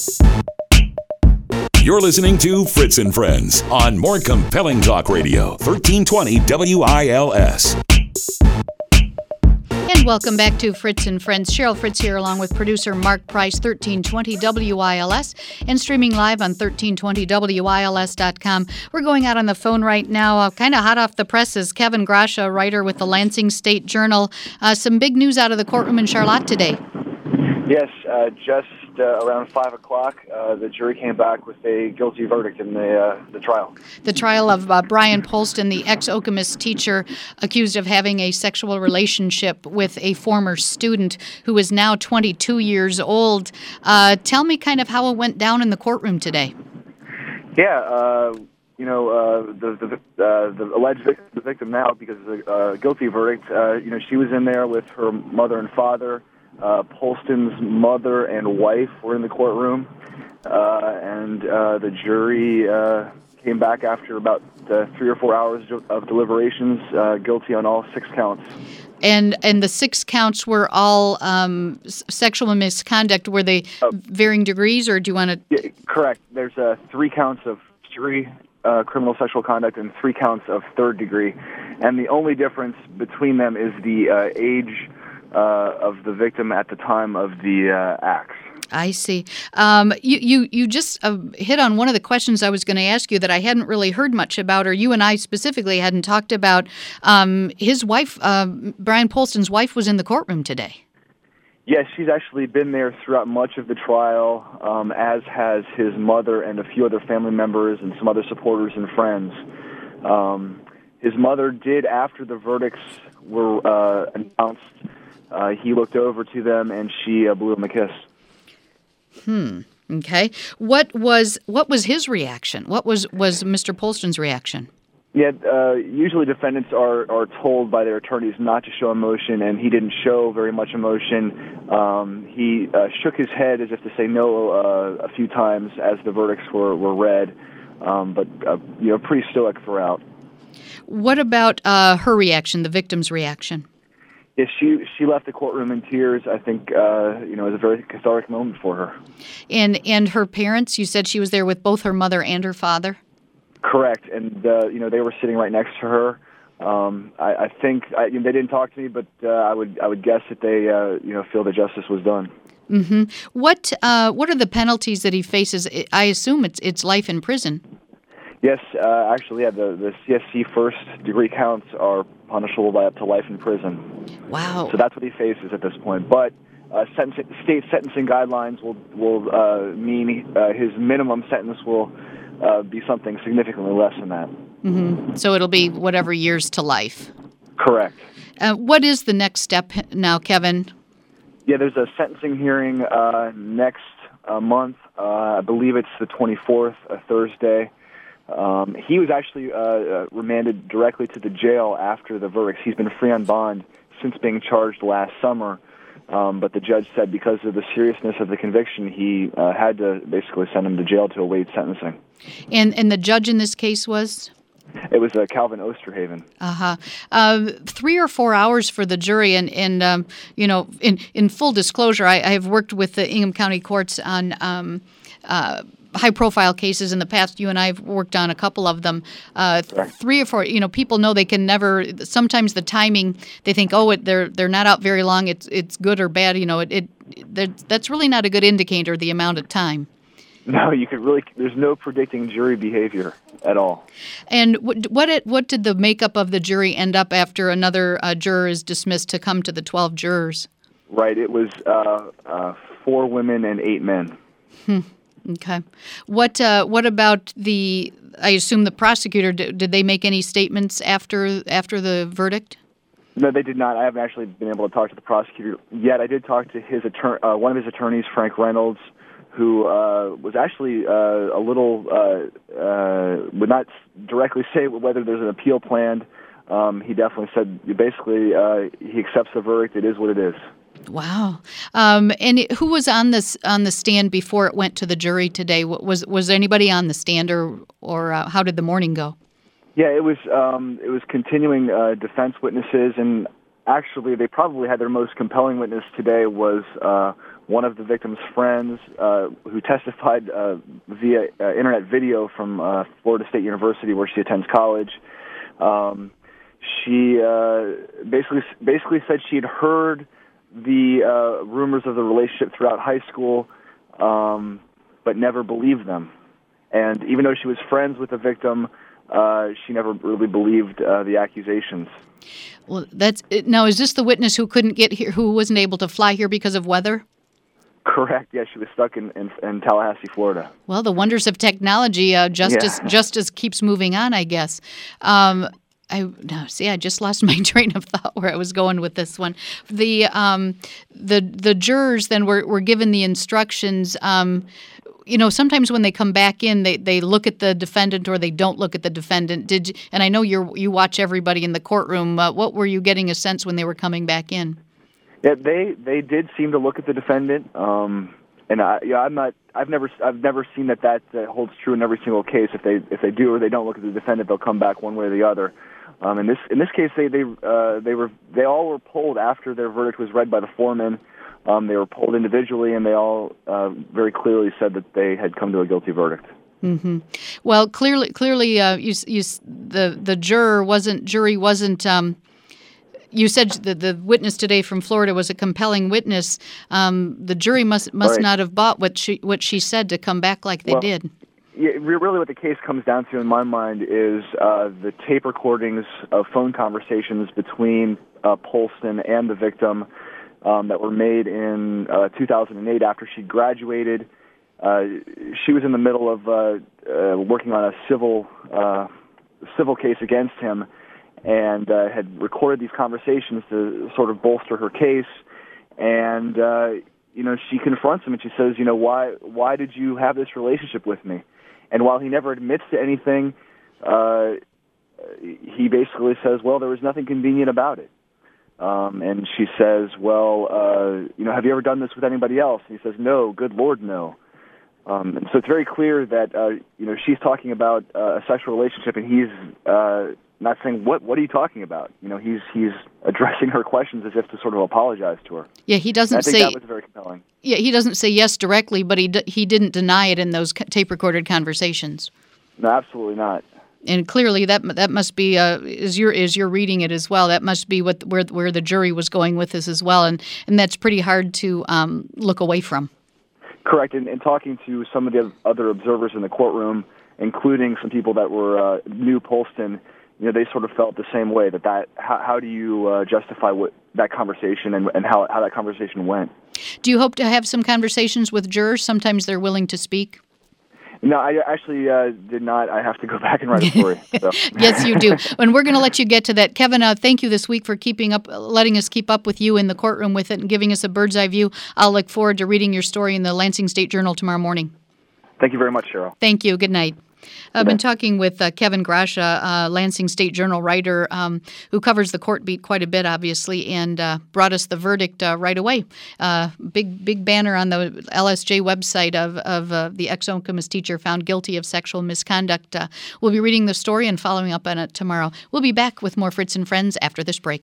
You're listening to Fritz and Friends on More Compelling Talk Radio, 1320 WILS. And welcome back to Fritz and Friends. Cheryl Fritz here along with producer Mark Price, 1320 WILS, and streaming live on 1320WILS.com. We're going out on the phone right now, kind of hot off the presses. Kevin Grasha, writer with the Lansing State Journal. Some big news out of the courtroom in Charlotte today. Yes, just around 5 o'clock, the jury came back with a guilty verdict in the trial. The trial of Brian Polston, the ex-Okemos teacher accused of having a sexual relationship with a former student who is now 22 years old. Tell me kind of how it went down in the courtroom today. Yeah, the alleged victim now, because of the guilty verdict, she was in there with her mother and father. Polston's mother and wife were in the courtroom, and the jury came back after about 3 or 4 hours of deliberations, guilty on all 6 counts. And the 6 counts were all sexual misconduct. Were they varying degrees, or do you want to? Yeah, correct. There's 3 counts of first-degree criminal sexual conduct and 3 counts of third degree, and the only difference between them is the age of the victim at the time of the acts. I see. You just hit on one of the questions I was going to ask you that I hadn't really heard much about, or you and I specifically hadn't talked about. His wife, Brian Polston's wife, was in the courtroom today. Yes, she's actually been there throughout much of the trial, as has his mother and a few other family members and some other supporters and friends. His mother did, after the verdicts were announced, he looked over to them and she blew him a kiss. Okay. What was his reaction? What was Mr. Polston's reaction? Yeah, usually defendants are told by their attorneys not to show emotion, and he didn't show very much emotion. He shook his head as if to say no a few times as the verdicts were read, but pretty stoic throughout. What about her reaction, the victim's reaction? Yes, she left the courtroom in tears. I think it was a very cathartic moment for her. And her parents, you said she was there with both her mother and her father? Correct, and they were sitting right next to her. I think they didn't talk to me, but I would guess that they feel that justice was done. Mm-hmm. What are the penalties that he faces? I assume it's life in prison. Yes, actually, the CSC first-degree counts are punishable by up to life in prison. Wow! So that's what he faces at this point. But state sentencing guidelines will mean his minimum sentence will be something significantly less than that. Mm-hmm. So it'll be whatever years to life. Correct. What is the next step now, Kevin? Yeah, there's a sentencing hearing next month. I believe it's the 24th, a Thursday. He was actually remanded directly to the jail after the verdicts. He's been free on bond since being charged last summer, but the judge said because of the seriousness of the conviction, he had to basically send him to jail to await sentencing. And the judge in this case was? It was Calvin Osterhaven. 3 or 4 hours for the jury, and in full disclosure, I have worked with the Ingham County courts on high-profile cases in the past. You and I have worked on a couple of them. 3 or 4, people know they can never. Sometimes the timing, they think, they're not out very long. It's good or bad. That's really not a good indicator. The amount of time. No, there's no predicting jury behavior at all. And what did the makeup of the jury end up after another juror is dismissed to come to the 12 jurors? Right. It was 4 women and 8 men. Okay. What about I assume the prosecutor, did they make any statements after the verdict? No, they did not. I haven't actually been able to talk to the prosecutor yet. I did talk to one of his attorneys, Frank Reynolds, who was actually a little, would not directly say whether there's an appeal planned. He definitely said, basically, he accepts the verdict. It is what it is. Wow. And who was on the stand before it went to the jury today? Was there anybody on the stand, or how did the morning go? Yeah, it was continuing defense witnesses, and actually they probably had their most compelling witness today was one of the victim's friends, who testified via internet video from Florida State University, where she attends college. She basically said she had heard the rumors of the relationship throughout high school, but never believed them. And even though she was friends with the victim, she never really believed the accusations. Well, now, is this the witness who couldn't get here, who wasn't able to fly here because of weather? Correct. Yeah, she was stuck in Tallahassee, Florida. Well, the wonders of technology. Justice keeps moving on, I guess. I just lost my train of thought where I was going with this one. The jurors then were given the instructions. Sometimes when they come back in, they look at the defendant or they don't look at the defendant. And I know you watch everybody in the courtroom. What were you getting a sense when they were coming back in? Yeah, they did seem to look at the defendant, and I've never seen that holds true in every single case. If they do or they don't look at the defendant, they'll come back one way or the other. In this case, they all were polled after their verdict was read by the foreman. They were polled individually, and they all very clearly said that they had come to a guilty verdict. Mm-hmm. Well, clearly, the jury wasn't. You said the witness today from Florida was a compelling witness. The jury must right. not have bought what she said to come back like they did. Yeah, really what the case comes down to in my mind is the tape recordings of phone conversations between Polston and the victim that were made in 2008 after she graduated. She was in the middle of working on a civil case against him, and had recorded these conversations to sort of bolster her case. And she confronts him and she says, why did you have this relationship with me? And while he never admits to anything, he basically says, well, there was nothing convenient about it. And she says, well, have you ever done this with anybody else? And he says, no, good Lord, no. And so it's very clear that, she's talking about a sexual relationship, and he's not saying, what are you talking about? He's addressing her questions as if to sort of apologize to her. Yeah, he doesn't say... I think that was very compelling. Yeah, he doesn't say yes directly, but he didn't deny it in those tape-recorded conversations. No, absolutely not. And clearly, that must be as you're reading it as well. That must be where the jury was going with this as well, and that's pretty hard to look away from. Correct. And talking to some of the other observers in the courtroom, including some people that were knew Polston, they sort of felt the same way. That how do you justify that conversation and how that conversation went? Do you hope to have some conversations with jurors? Sometimes they're willing to speak. No, I actually did not. I have to go back and write a story. So. Yes, you do. And we're going to let you get to that. Kevin, thank you this week for letting us keep up with you in the courtroom with it and giving us a bird's eye view. I'll look forward to reading your story in the Lansing State Journal tomorrow morning. Thank you very much, Cheryl. Thank you. Good night. I've been talking with Kevin Grasha, Lansing State Journal writer who covers the court beat quite a bit, obviously, and brought us the verdict right away. Big banner on the LSJ website of the ex-Okemos teacher found guilty of sexual misconduct. We'll be reading the story and following up on it tomorrow. We'll be back with more Fritz and Friends after this break.